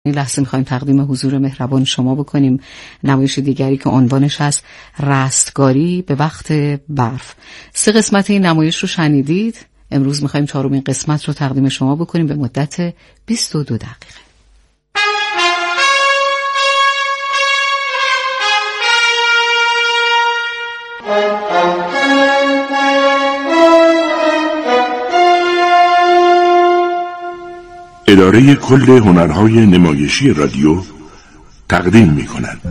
این لحظه می‌خوایم تقدیم حضور مهربان شما بکنیم نمایش دیگری که عنوانش هست رستگاری به وقت برف. 3 قسمت این نمایش رو شنیدید. امروز می‌خوایم 4مین قسمت رو تقدیم شما بکنیم به مدت 22 دقیقه. اداره کل هنرهای نمایشی رادیو تقدیم می‌کند.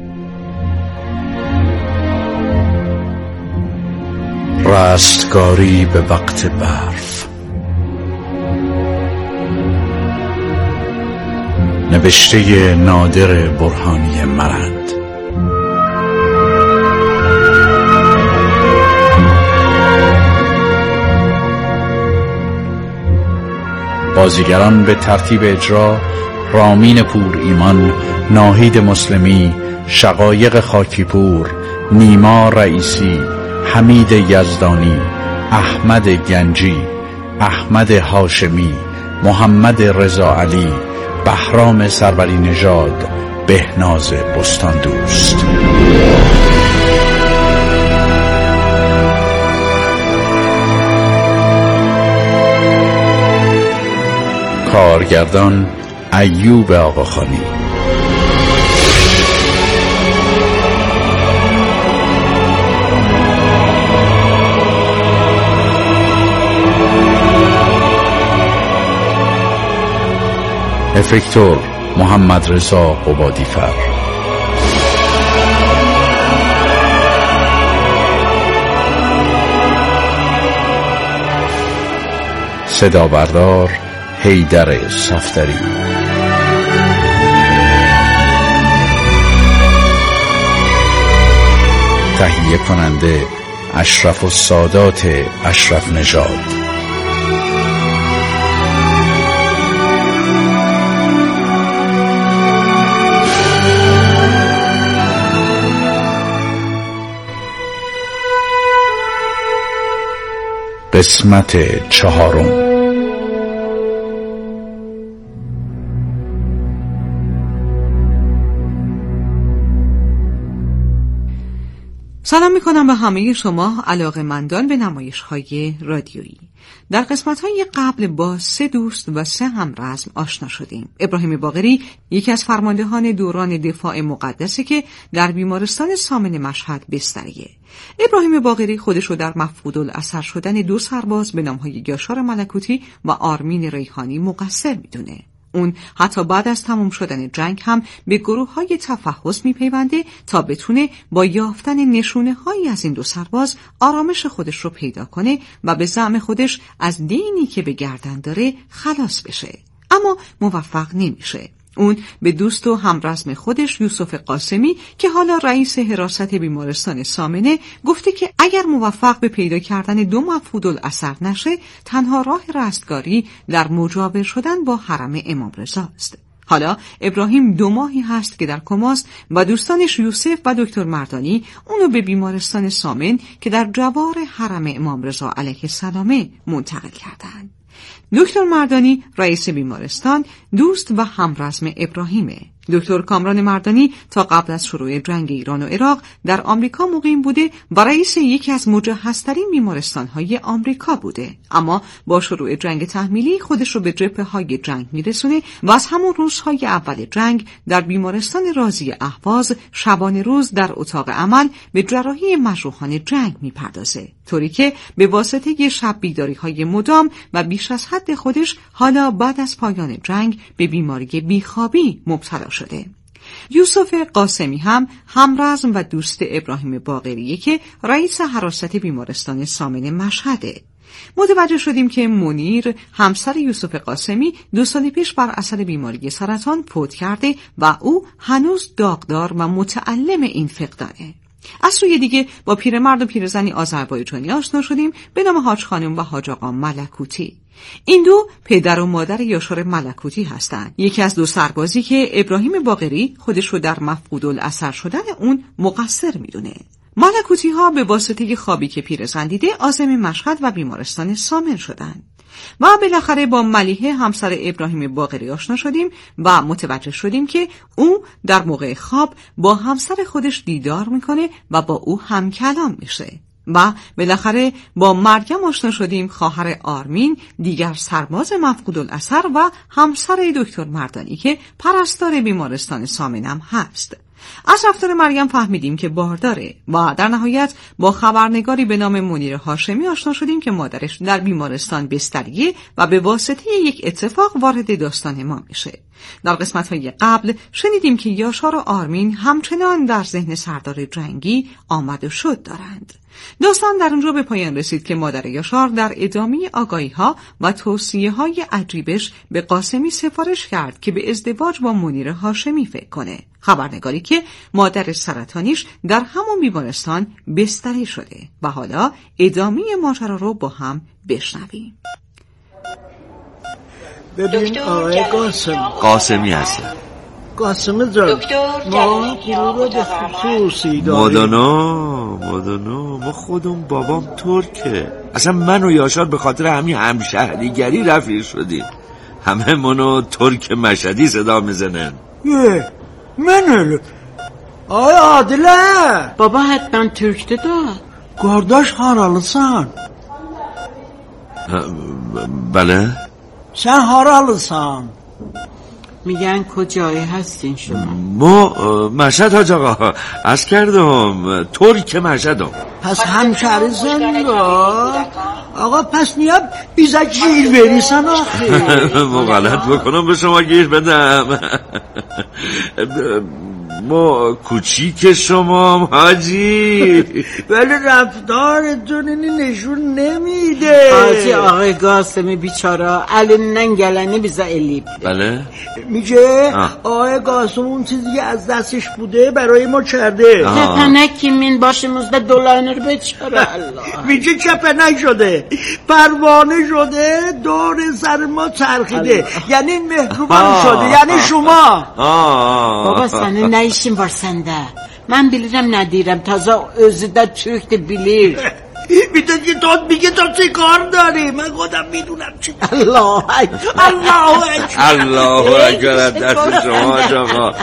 رستگاری به وقت برف. نوشته نادر برهانی مرند. بازیگران به ترتیب اجرا: رامین پور ایمان، ناهید مسلمی، شقایق خاکیپور، نیما رئیسی، حمید یزدانی، احمد گنجی، احمد هاشمی، محمد رضا علی، بهرام سروری نژاد، بهناز بستان دوست. کارگردان ایوب آقاخانی. افکتور محمد رضا قبادیفر. صدا بردار حیدر صفدری. تهیه کننده اشرف السادات اشرف نژاد. قسمت 4. سلام میکنم به همه شما علاقه‌مندان به نمایش‌های رادیویی. در قسمت‌های قبل با 3 دوست و 3 همرزم آشنا شدیم. ابراهیم باقری یکی از فرماندهان دوران دفاع مقدسه که در بیمارستان سامن مشهد بستریه. ابراهیم باقری خودش رو در مفقودالاثر شدن 2 سرباز به نام‌های یاشار ملکوتی و آرمین ریحانی مقصر میدونه. اون حتی بعد از تمام شدن جنگ هم به گروه‌های تفحص میپیونده تا بتونه با یافتن نشونه‌هایی از این 2 سرباز آرامش خودش رو پیدا کنه و به زعم خودش از دینی که به گردن داره خلاص بشه. اما موفق نمیشه. اون به دوست و همرزم خودش یوسف قاسمی که حالا رئیس حراست بیمارستان سامنه گفته که اگر موفق به پیدا کردن 2 مفقودالاثر نشه، تنها راه رستگاری در مجاور شدن با حرم امام رضا است. حالا ابراهیم 2 ماهی هست که در کماست و دوستانش یوسف و دکتر مردانی اونو به بیمارستان سامن که در جوار حرم امام رضا علیه السلام منتقل کردند. دکتر مردانی رئیس بیمارستان دوست و همرزم ابراهیمه. دکتر کامران مردانی تا قبل از شروع جنگ ایران و عراق در آمریکا مقیم بوده و رئیس یکی از مجهزترین بیمارستان‌های آمریکا بوده، اما با شروع جنگ تحمیلی خودش رو به جبهه‌های جنگ میرسونه و از همون روزهای اول جنگ در بیمارستان رازی اهواز شبانه روز در اتاق عمل به جراحی مجروحان جنگ میپردازه، طوری که به واسطه شب بیداری‌های مدام و بیش از حد خودش حالا بعد از پایان جنگ به بیماری بیخوابی مبتلا شده. یوسف قاسمی هم همرزم و دوست ابراهیم باقریه که رئیس حراست بیمارستان سامن مشهده. متوجه شدیم که منیر همسر یوسف قاسمی 2 سال پیش بر اثر بیماری سرطان فوت کرده و او هنوز داغدار و متألم این فقدانه. از سوی دیگه با پیرمرد و پیرزنی آذربایجانی آشنا شدیم به نام حاج خانم و حاج آقا ملکوتی. این 2 پدر و مادر یاشار ملکوتی هستند. یکی از 2 سربازی که ابراهیم باقری خودش رو در مفقودالاثر شدن اون مقصر میدونه. ملکوتی ها به واسطه خوابی که پیرزن دیده عازم مشهد و بیمارستان سامن شدند. و بالاخره با ملیحه همسر ابراهیم باقری آشنا شدیم و متوجه شدیم که او در موقع خواب با همسر خودش دیدار میکنه و با او هم کلام میشه. و بالاخره با مریم آشنا شدیم، خواهر آرمین، دیگر سرباز مفقود الاثر و همسر دکتر مردانی که پرستار بیمارستان سامنم هست. از رفتار مریم فهمیدیم که بارداره و در نهایت با خبرنگاری به نام منیر هاشمی آشنا شدیم که مادرش در بیمارستان بستریه و به واسطه یک اتفاق وارد داستان ما میشه. در قسمت‌های قبل شنیدیم که یاشار و آرمین همچنان در ذهن سردار جنگی آمد و شد دارند. داستان در اونجا به پایان رسید که مادر یاشار در ادامه آگاهی‌ها و توصیه‌های عجیبش به قاسمی سفارش کرد که به ازدواج با منیر هاشمی فکر کنه. خبرنگاری که مادر سرطانیش در همون بیمارستان بستری شده و حالا ادامه ماجرا رو با هم بشنویم. ببین آقای قاسمی هستم. قاسم جان، ما گروه رو به خصوصی داریم. مادانا ما خودم بابام ترکه. اصلا من و یاشار به خاطر همین همشهریگری رفیق شدیم. همه منو ترک مشهدی صدا میزنن. من آقای عادله بابا حتما ترکته داد. گرداش haralısın. بله. sen haralısın. میگن کجایی هستین شما؟ ما مشهد حاج آقا. عرض کردم ترک مشهدم. پس همشهریسن آقا. پس نیا بیزا گیر بریسن آخی. ما غلط بکنم به شما گیر بدم. ما کوچیک شما حاجی. ولی رفتارتون اینی نشون نمیده. حاجی آقای قاسمی بیچاره الان گلنی بیزا الیب. بله میگه آقای قاسم اون چیزی که از دستش بوده برای ما کرده. کپنک کیمین باشیموزده دولانر بیچاره. میگه کپنک شده، پروانه شده، دور سر ما چرخیده. یعنی مهربان شده، یعنی شما. بابا سنه نیشیم var sende. من bilirim ne diyorum. Taza özü de Türk'te bilir. میگه که تو میگه تو چی کار داری؟ من خودم میدونم چی. الله اکبر. دست شما آقا.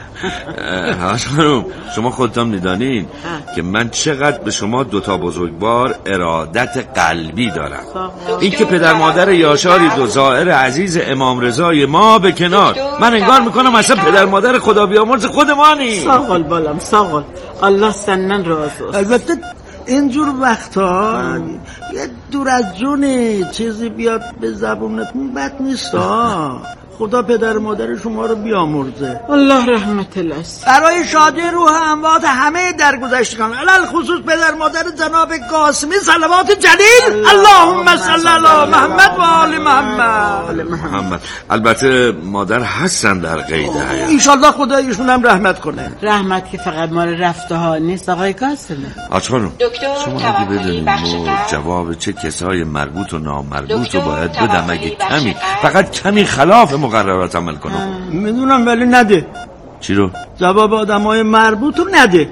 خانم شما خودتان میدانین که من چقدر به شما دوتا بزرگوار ارادت قلبی دارم. این که پدر مادر یاشاری دو زائر عزیز امام رضای ما به کنار، من انگار میکنم اصلا پدر مادر خدا بیامرز خودمانی. ساقل بالام ساقل، الله سنن راز است. البته اینجور وقتا یه دور از جونی چیزی بیاد به زبونتون بد نیست. خدا پدر مادر شما رو بیامرزه. الله رحمت الله. برای شادی روح اموات همه درگذشتگان، علل خصوص پدر مادر جناب قاسمی صلوات جلیل. اللهم صل علی محمد و آل محمد. البته مادر هستن در قید حیات. انشالله خدا ایشون هم رحمت کنه. رحمت که فقط مال رفته ها نیست آقای قاسمی. خانم شما اگه بدونید ما جواب چه کسای مربوط و نامربوط رو باید بدم اگه کمی فقط کمی خلاف مقررات عمل کنم. میدونم ولی نده. چی رو؟ جواب آدمای مربوط رو نده.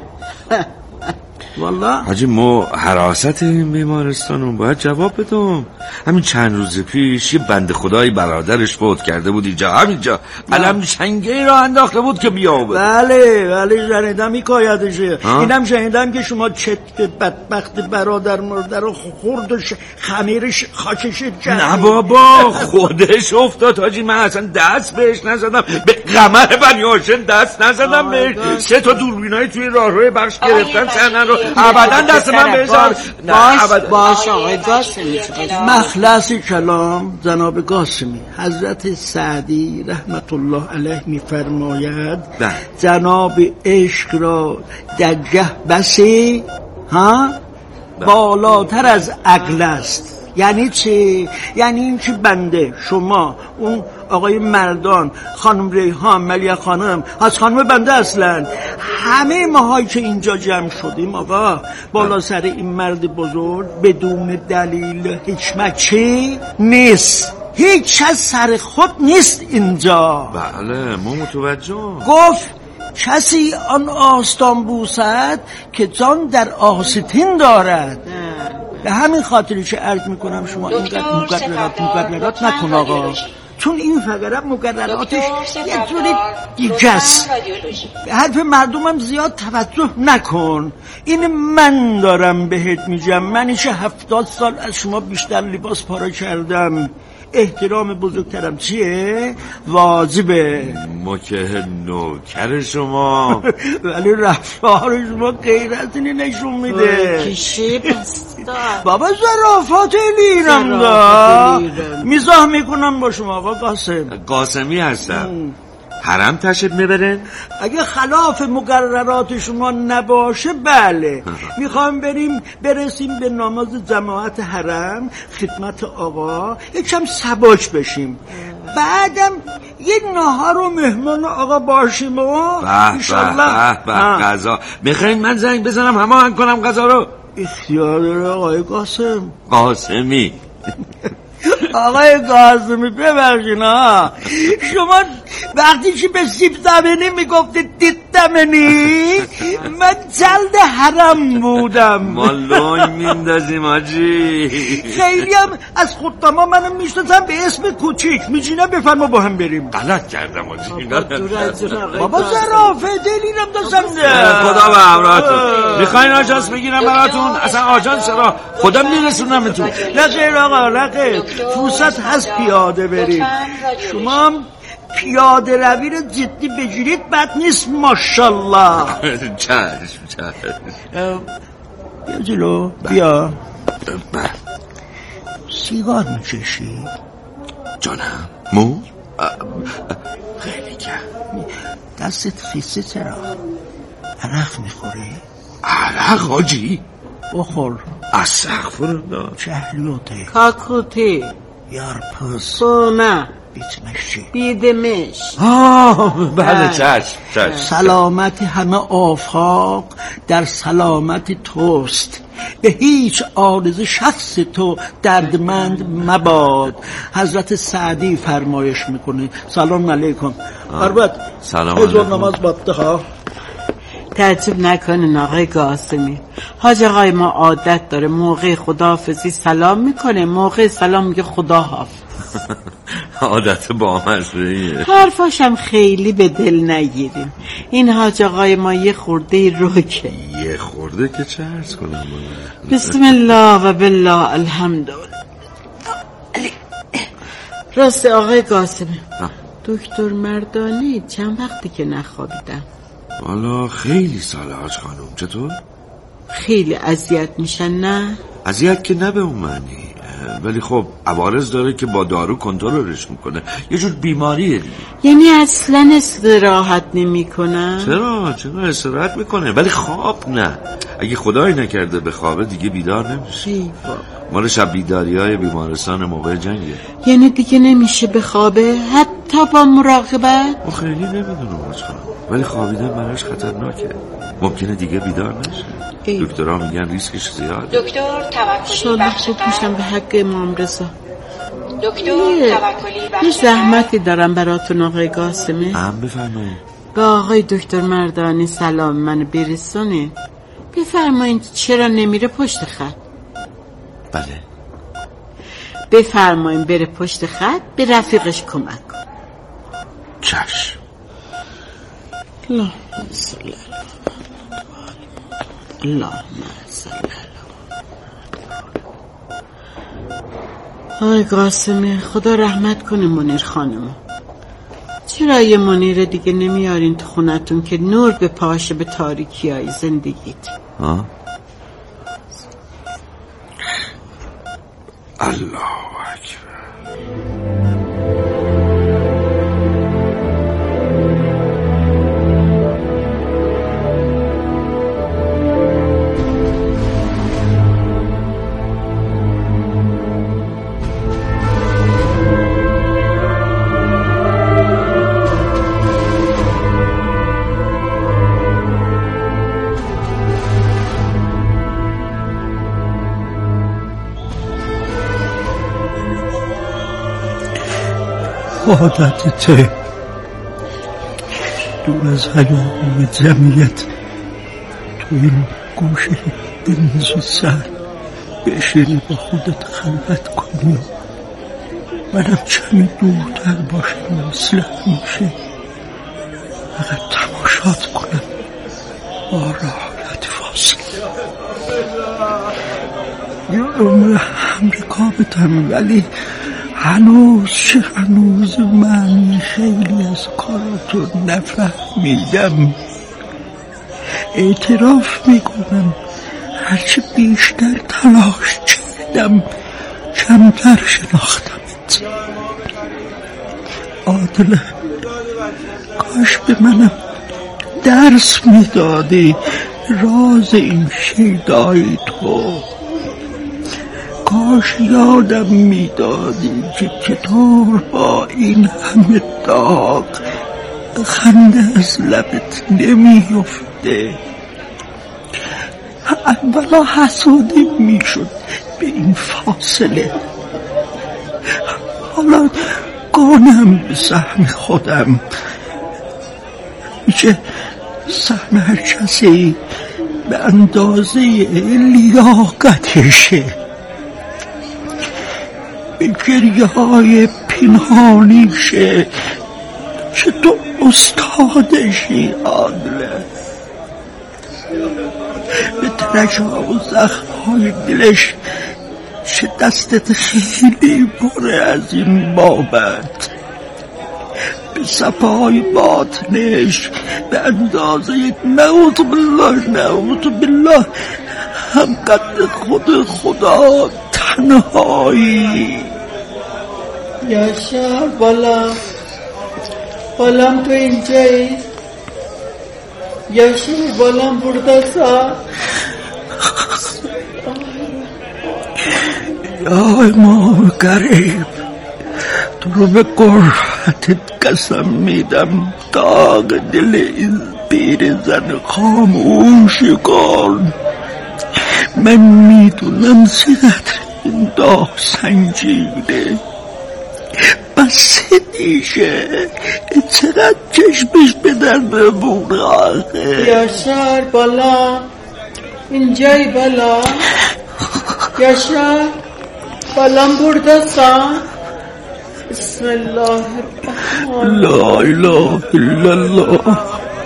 والله حاجی ما حراست این بیمارستانم باید جواب بدم. همین چند روز پیش یه بنده خدای برادرش فوت کرده بود همینجا علم شنگه را انداخته بود که بیابه. بله شنیدم حکایتشه. اینم شنیدم که شما چتک بدبخت برادر مرده رو خورد و خمیرش خاکش کرد. نه بابا خودش افتاد حاجی. من اصلا دست بهش نزدم، به قمر بنی هاشم دست نزدم بهش. 3 تا دوربینای توی راهروی بخش گرفتن سنن رو ابدا دست من بهش. باش آقای قاسمی. مخلص کلام جناب قاسمی، حضرت سعدی رحمت الله علیه میفرماید جناب عشق را درجه بسی بالاتر از عقل است. یعنی چی؟ یعنی این که بنده، شما، اون آقای مردان، خانم ریحان، ملیه خانم، از خانم بنده اصلا همه ماهایی که اینجا جمع شدیم آقا بالا سر این مرد بزرگ بدون دلیل حکمت چی؟ نیست. هیچ از سر خود نیست اینجا. بله ما متوجه. گفت کسی آن آستان بوسد که جان در آستین دارد. به همین خاطری که عرض میکنم شما اینقدر مقررات نکن آقا، چون این فقره مقرراتش یه جوری دیگه است. به حرف مردمم زیاد توجه نکن. این من دارم بهت میگم، منیشه 70 سال از شما بیشتر لباس پارا کردم. احترام بزرگترم چیه؟ واجبه. ما که نوکر شما ولی رفتار شما غیر از اینی نشون میده. کشی بستا بابا ظرافت لیرم دا میزاح میکنم با شما آقا قاسمی هستم. حرم تشریف میبرن؟ اگه خلاف مقررات شما نباشه بله. میخوام برسیم به نماز جماعت حرم، خدمت آقا، یکم سباش بشیم، بعدم یه نهار و مهمان آقا باشیم و انشالله. به غذا میخواین من زنگ بزنم هماهنگ کنم غذا رو؟ اختیار داره آقای قاسمی. آقای قاسمی ببخشین ها، شما وقتی که به سیب زمینی میگفتید دیدمنی، من جلد حرم بودم. ما لنگ میندازیم آجی. خیلی هم از خودتما منو میشناسم به اسم کوچیک. میشینم بفرما با هم بریم. غلط کردم آجی. بابا ظرافت دلیرم داشتم. خدا به همراهتون. میخواین آژانس بگیرم براتون؟ اصلا آژانس را خودم میرسونمتون. نه خیر آقا، نه خیر، فرصت هست پیاده برید. شما هم پیاده روی رو جدی بگیرید بد نیست ماشالله. چشم. بیا جلو، بیا. سیگار میکشی؟ جانم مو؟ خیلی کم. دستت خیسه چرا؟ عرق میخوری؟ عرق آجی؟ بخور. استغفرالله. چهلیوته، کاکوتی، یارپس، سومه، بیتمشی، بیدمش. بله چشم. سلامت همه آفاق در سلامت توست، به هیچ عارض شخص تو دردمند مباد. حضرت سعدی فرمایش میکنه. سلام علیکم. البته سلام علیکم. نماز باطخه. تعجب نکنین آقای قاسمی، حاج آقای ما عادت داره موقع خداحافظی سلام میکنه، موقع سلام میگه خدا حافظ. عادت با مزرعیه. حرفاشم خیلی به دل نگیریم. این حاج آقای ما یه خورده روکه. یه خورده که چه عرض کنم؟ بسم الله و بالله الحمدلله. راست آقای قاسمی، دکتر مردانی چند وقتی که نخوابیدم. والا خیلی ساله حاج خانم. چطور؟ خیلی اذیت میشن نه؟ اذیت که نه به اون معنی، ولی خب عوارض داره که با دارو کنترلش میکنه. یه جور بیماریه دیگه. یعنی اصلا استراحت نمیکنن؟ چرا استراحت میکنه ولی خواب نه. اگه خدایی نکرده به خوابه دیگه بیدار نمیشه. مال شب بیداری های بیمارستان موقع جنگه. یعنی دیگه نمیشه به خوابه حتی با مراقبت؟ خیلی نمیدونم حاج خانم، ولی خوابیدن براش خطرناکه. ممکنه دیگه بیدار نشه. دکترها میگن ریسکش زیاده. دکتر توکلی بخش خوب میشم به حق امام رضا. دکتر توکلی بخش یه زحمتی دارم براتون آقای قاسمی. بفرمایید. به آقای دکتر مردانی سلام منو برسونید. بفرمایید چرا نمیره پشت خط؟ بله. بفرمایید بره پشت خط به رفیقش کمک کن. چشم. اللهم صل علی اللهم صل علی. آقای قاسمی خدا رحمت کنه منیر خانم. چرا یه منیر دیگه نمیارین تو خونتون که نور به پاشه به تاریکی های زندگیت؟ الله اکبر. عادتته دور از هیاهوی جمعیت تو این گوشه بنز سر بشینی با خودت خلوت کنی، منم کمی دورتر باشم اصلاح میشه، فقط تماشات کنم با راحت فاصله. یا امریکا بتم، ولی هنوز من خیلی از کاراتو نفهمیدم. اعتراف میکنم هرچی بیشتر تلاش کردم کمتر شناختمت. عادله، کاش به منم درس میدادی راز این شیدای تو، کاش یادم میدادی که چطور با این همه داغ خنده از لبت نمیفته. اولا حسودی میشد به این فاصله، حالا گانم به سهم خودم. میشه سهم هر کسی به اندازه لیاقتشه. به گریه های پنهانیشه که تو استادشی. عادله، به ترک‌ها و زخم‌های دلش چه دستت خیلی پره از این بابت. به صفای باطنش به اندازه نعوذ بالله هم قد خود خدا تنهایی. یاشار بالام تو اینجایی؟ یاشار بالام برداسا؟ یا امام غریب، تو رو به قربتت قسم میدم داغ دل این پیرزن خاموش کن. من میدونم چقدر این داغ سنگینه، بس دیشه چقدر چشمش به در بمونه آخه. یاشار بالا اینجایی؟ بالا یاشار بالام برداسا؟ بسم الله الرحمن لا اله الا الله.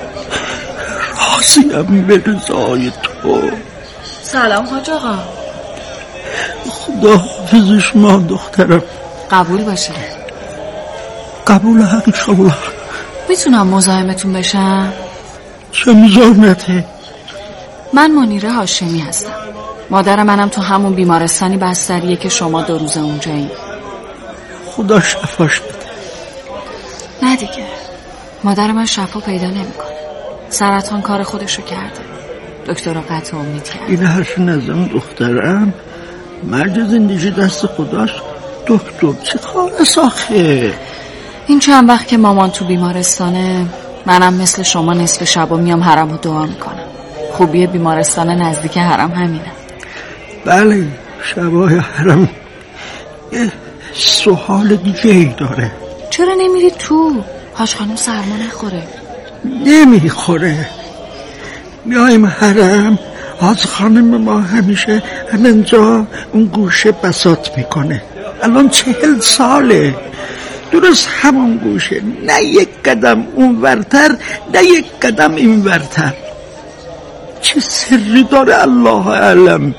راضیم به رضای تو. سلام حاج آقا. خدا حافظ شما دخترم. قبول باشه. قبول حقیقالله. میتونم مزاحمتون بشم؟ چه مزاحمته؟ من منیره هاشمی هستم. مادر منم تو همون بیمارستانی بستریه که شما 2 روز اونجایی. خدا شفاش بده. نه دیگه، مادر من شفا پیدا نمیکنه. سرطان کار خودشو کرده. دکتر قطع امید کرد. این حرف نزن دخترم، مرج زندگی دست خداست. دکتر چه کار ساخه؟ این چند وقت که مامان تو بیمارستانه، منم مثل شما نصف شبا میام حرم رو دعا میکنم. خوبی بیمارستان نزدیک حرم همینه. بله، شبای حرم یه سوال دیگه ای داره. چرا نمیری تو؟ حاج خانم سرما نخوره. نمیخوره. میایم حرم، حاج خانم ما همیشه همینجا اون گوشه بساط میکنه. الان 40 ساله، درست همون گوشه، نه یک قدم اون ورتر نه یک قدم این ورتر. چه سری داره الله اعلم.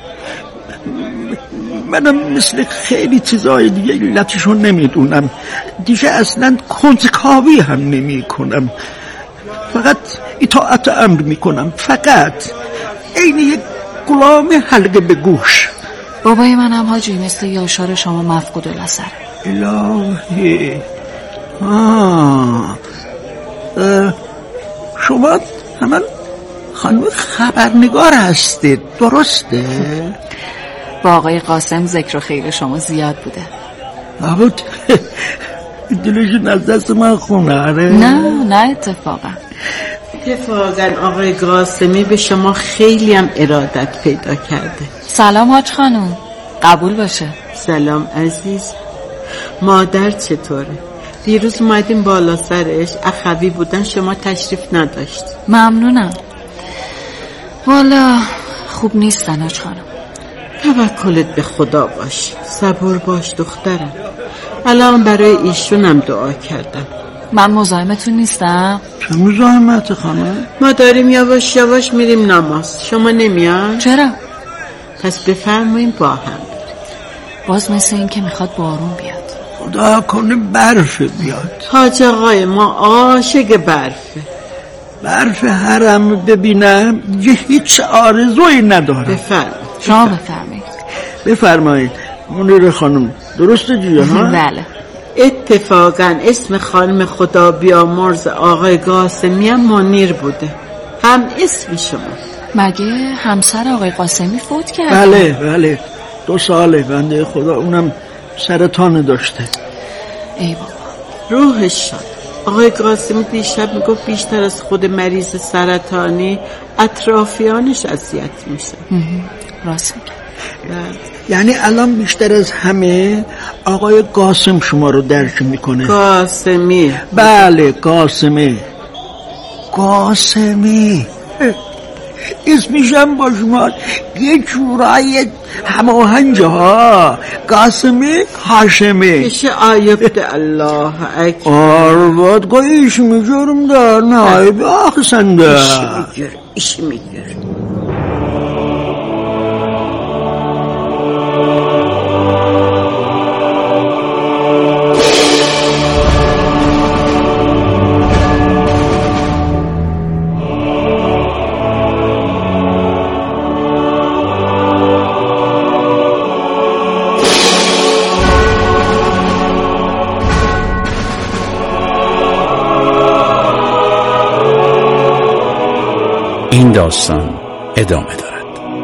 منم مثل خیلی چیزای دیگه علتشو نمیدونم دیگه، اصلا کنجکاوی هم نمی کنم، فقط اطاعت امر میکنم، فقط عین یک غلام حلقه به گوش. بابای منم حاجی مثل یاشار شما مفقود الاثر. الهی. شما همان خانم خبرنگار هستید، درسته؟ با آقای قاسم ذکر و خیر شما زیاد بوده. نبود دلشون از دست من خونه. نه اتفاقا آقای قاسمی به شما خیلی هم ارادت پیدا کرده. سلام حاج خانم. قبول باشه. سلام عزیز. مادر چطوره؟ دیروز اومدیم بالا سرش، اخوی بودن، شما تشریف نداشت. ممنونم. والا خوب نیستن حاج خانم. توکلت به خدا باش، صبور باش دخترم. الان برای ایشونم دعا کردم. من مزاحمتون نیستم؟ چه مزاحمت خانم؟ ما داریم یواش یواش میریم نماز، شما نمیان؟ چرا؟ پس بفرماییم با هم. باز مثل این که میخواد بارون بیاد. خدا کنه برف بیاد. حاج آقای ما عاشق برفه. برف حرم ببینم یه هیچ آرزویی ندارم. بفرمایید. شما بفرمایید. بفرمایید منیر خانم، درسته جیه ها؟ بله. اتفاقا اسم خانم خدا بیامرز آقای قاسمی هم منیر بوده، هم اسم شما. مگه همسر آقای قاسمی فوت کرد؟ بله 2 ساله بنده خدا، اونم سرطان داشته. ای بابا. روحش شاد. آقای قاسمی دیشب میگفت بیشتر از خود مریض سرطانی اطرافیانش اذیت میشه. راست میگه. یعنی الان بیشتر از همه آقای قاسم شما رو درک میکنه. قاسمی. بله قاسمی اسمشم با شما یه جورای هماهنگه ها. قاسمی هاشمی کشه آیب ده الله اکبر. آرباد قایش میگرم در نایب آخسنده ایش میگرم. این داستان ادامه دارد.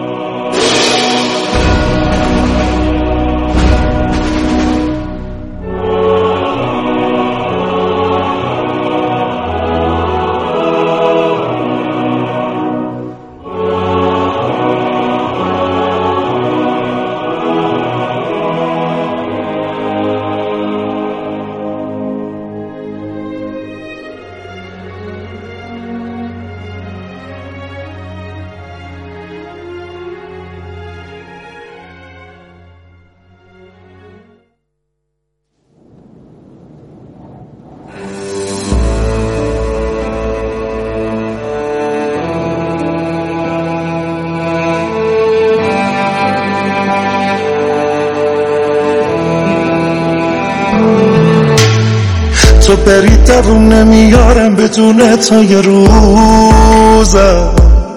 تو بری دوم نمیارم بدون تا یه روزم.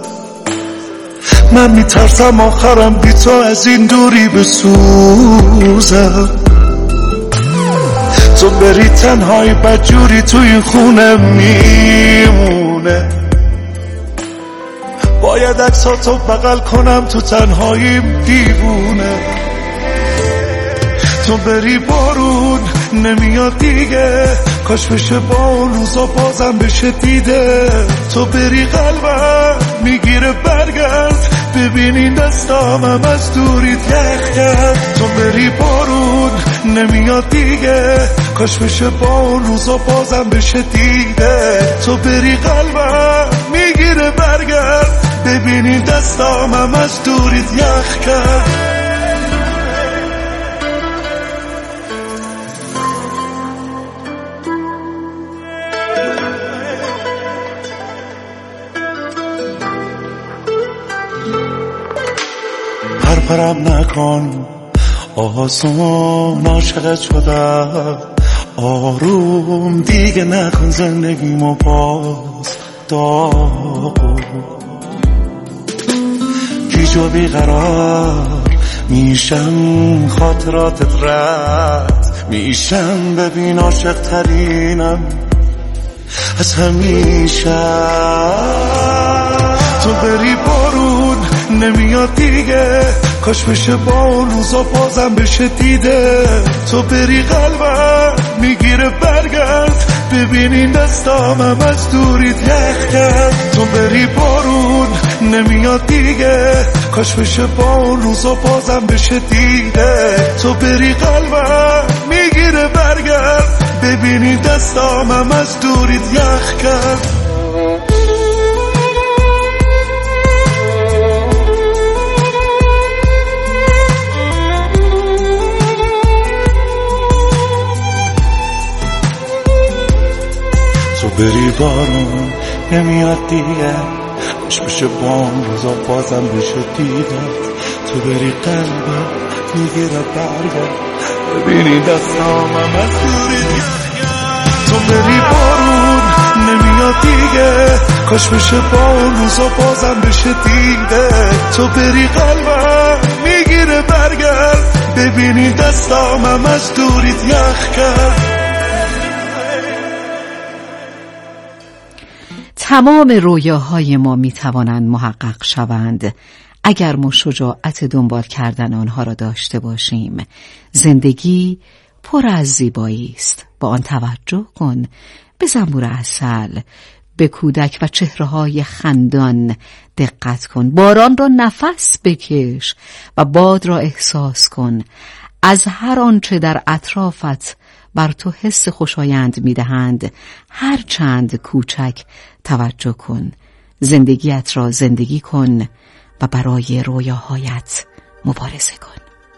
من میترسم آخرم بی تو از این دوری بسوزم. تو بری تنهایی بدجوری توی خونه میمونه. باید عکساتو بغل کنم تو تنهاییم دیوونه. تو بری بارون نمیاد دیگه، کاش بشه با اون روزا بازم بشه دیده. تو بری قلبم میگیره برگرد، ببینین دستامم از دوریت یخ کرد. تو بری بارون نمیاد دیگه، کاش بشه با اون روزا بازم بشه دیده. تو بری قلبم میگیره برگرد، ببینین دستامم از دوریت یخ کرد. پرپرم نکن آسون، عاشقت شدم آروم دیگه نکن زندگیمو باز داغ. گیج و بیقرار میشم، خاطراتت رد میشم، ببین عاشق ترینم از همیشه. تو بری بارون نمیاد دیگه، کاش بشه با اون روزا بازم بشه دیده. تو بری قلبم میگیره برگرد، ببینین دستامم از دوریت یخ کرد. تو بری بارون نمیاد دیگه، کاش بشه با اون روزا بازم بشه دیده. تو بری قلبم میگیره برگرد، ببینین دستامم از دوریت یخ کرد. بارون نمیاد دیگه، خوش بشه بام روزا بازم بشه دیدت، تو بری قلبم میگیره برگرد، ببینی دستامم از دوری تو بری بارون نمیاد دیگه، کاش بشه بام روزا بازم بشه دیده، تو بری قلبم میگیره برگرد، ببینی دستامم از دوریت یخ کرد. تمام رویاهای ما می توانند محقق شوند اگر ما شجاعت دنبال کردن آنها را داشته باشیم. زندگی پر از زیبایی است، با آن توجه کن. به زنبور عسل، به کودک و چهره‌های خندان دقت کن. باران را نفس بکش و باد را احساس کن. از هر آنچه در اطرافت بر تو حس خوشایند می‌دهند هر چند کوچک توجه کن. زندگیت را زندگی کن و برای رویاهایت مبارزه کن.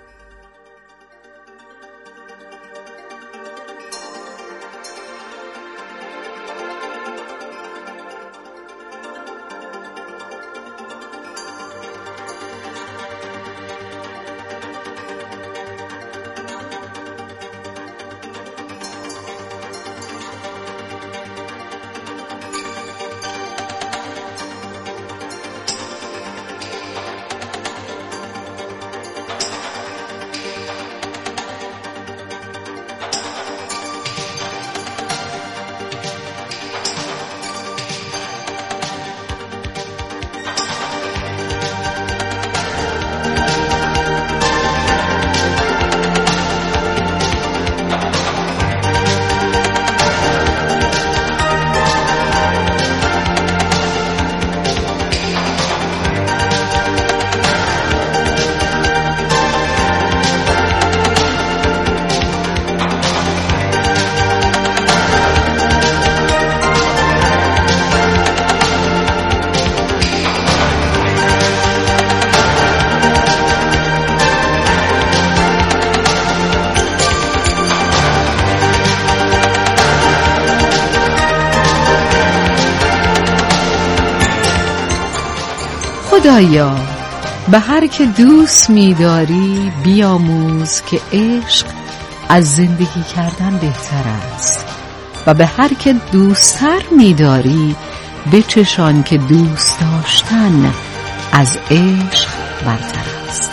خدایا به هر که دوست می‌داری بیاموز که عشق از زندگی کردن بهتر است و به هر که دوست‌تر می‌داری بچشان که دوست داشتن از عشق برتر است.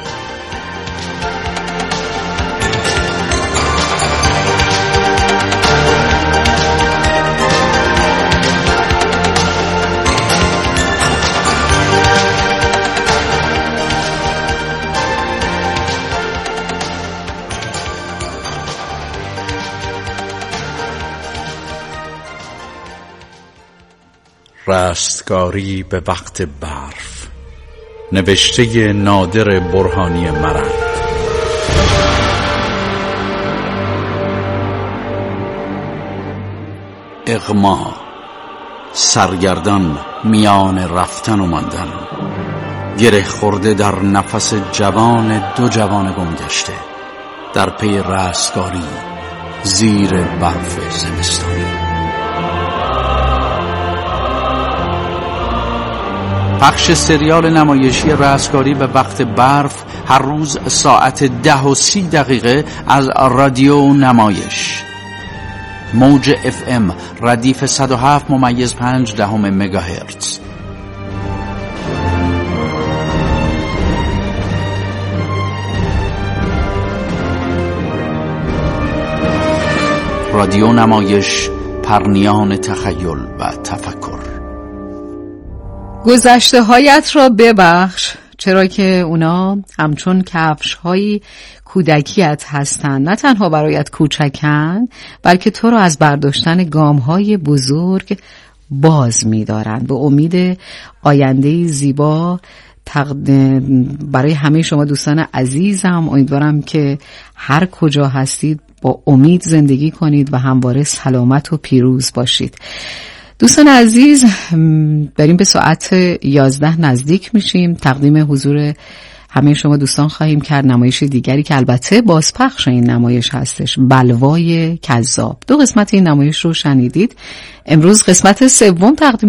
رستگاری به وقت برف، نوشته نادر برهانی مرند. اغما، سرگردان میان رفتن و ماندن، گره خورده در نفس جوان دو جوان گم گشته در پی رستگاری زیر برف زمستانی. پخش سریال نمایشی رستگاری به وقت برف هر روز ساعت 10:30 از رادیو نمایش. موج FM ردیف 107.5 مگاهرتز. رادیو نمایش، پرنیان تخیل و تفکر. گذشته هایت را ببخش، چرا که اونا همچون کفش های کودکیت هستند، نه تنها برایت کوچکن بلکه تو را از برداشتن گام های بزرگ باز می دارند. به امید آینده زیبا برای همه شما دوستان عزیزم، امیدوارم که هر کجا هستید با امید زندگی کنید و همواره سلامت و پیروز باشید. دوستان عزیز، بریم به ساعت 11 نزدیک میشیم. تقدیم حضور همه شما دوستان خواهیم کرد نمایش دیگری که البته بازپخش این نمایش هستش، بلوای کذاب. 2 قسمت این نمایش رو شنیدید. امروز قسمت 3 تقدیم